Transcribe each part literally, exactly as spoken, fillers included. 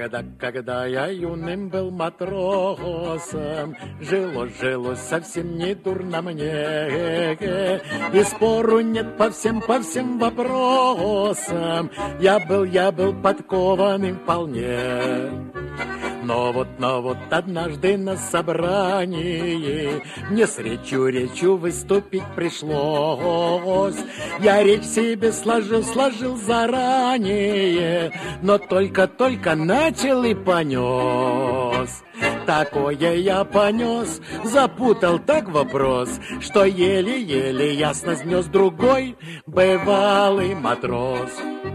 Когда, когда я юным был матросом, жилось, жилось совсем не дурно мне. И спору нет по всем, по всем вопросам. Я был, я был подкованным вполне. Но вот, но вот однажды на собрании мне с речью, речью выступить пришлось. Я речь себе сложил, сложил заранее, но только-только начал и понес. Такое я понес, запутал так вопрос, что еле-еле ясно снес другой бывалый матрос.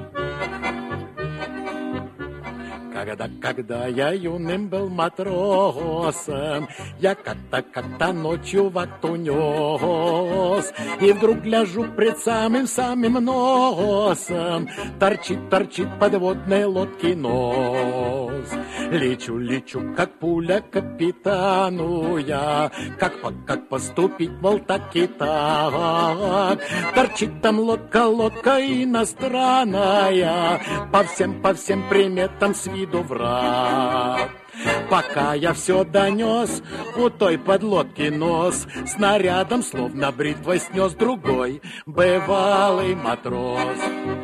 Когда, когда я юным был матросом, я как-то, как-то ночью вахту нес, и вдруг гляжу пред самым-самым носом, торчит, торчит подводной лодки нос. Лечу, лечу, как пуля капитану я, как, как поступить, мол, так и так. Торчит там лодка, лодка иностранная, по всем, по всем приметам с виду враг. Пока я все донес, у той подлодки нос снарядом, словно бритвой, снес другой бывалый матрос.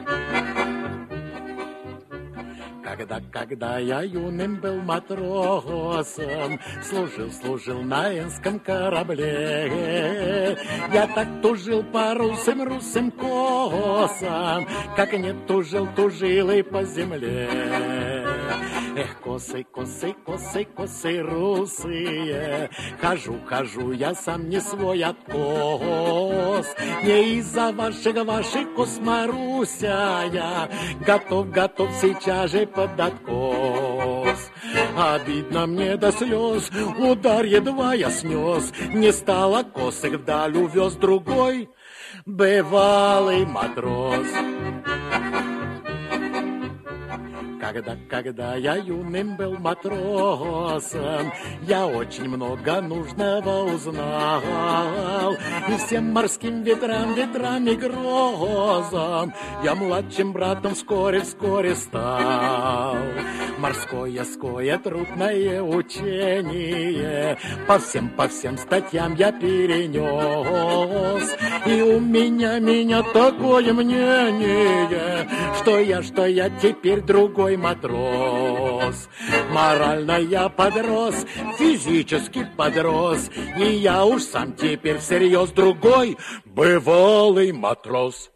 Когда, когда я юным был матросом, служил, служил на энском корабле, я так тужил по русым, русым косам, как не тужил, тужил и по земле. Эх, косы, косы, косы, косы русые, хожу, хожу, я сам не свой откос. Не из-за ваших, ваших кос, Маруся, я готов, готов сейчас же под откос. Обидно мне до слез, удар едва я снес, не стало косых, вдаль увез другой бывалый матрос. Когда, когда я юным был матросом, я очень много нужного узнал. И всем морским ветрам, ветрам и грозам я младшим братом вскоре, вскоре стал. Морское, ское трудное учение по всем, по всем статьям я перенес. И у меня, меня такое мнение, что я, что я теперь другой матрос. Морально я подрос, физически подрос, и я уж сам теперь всерьез другой бывалый матрос.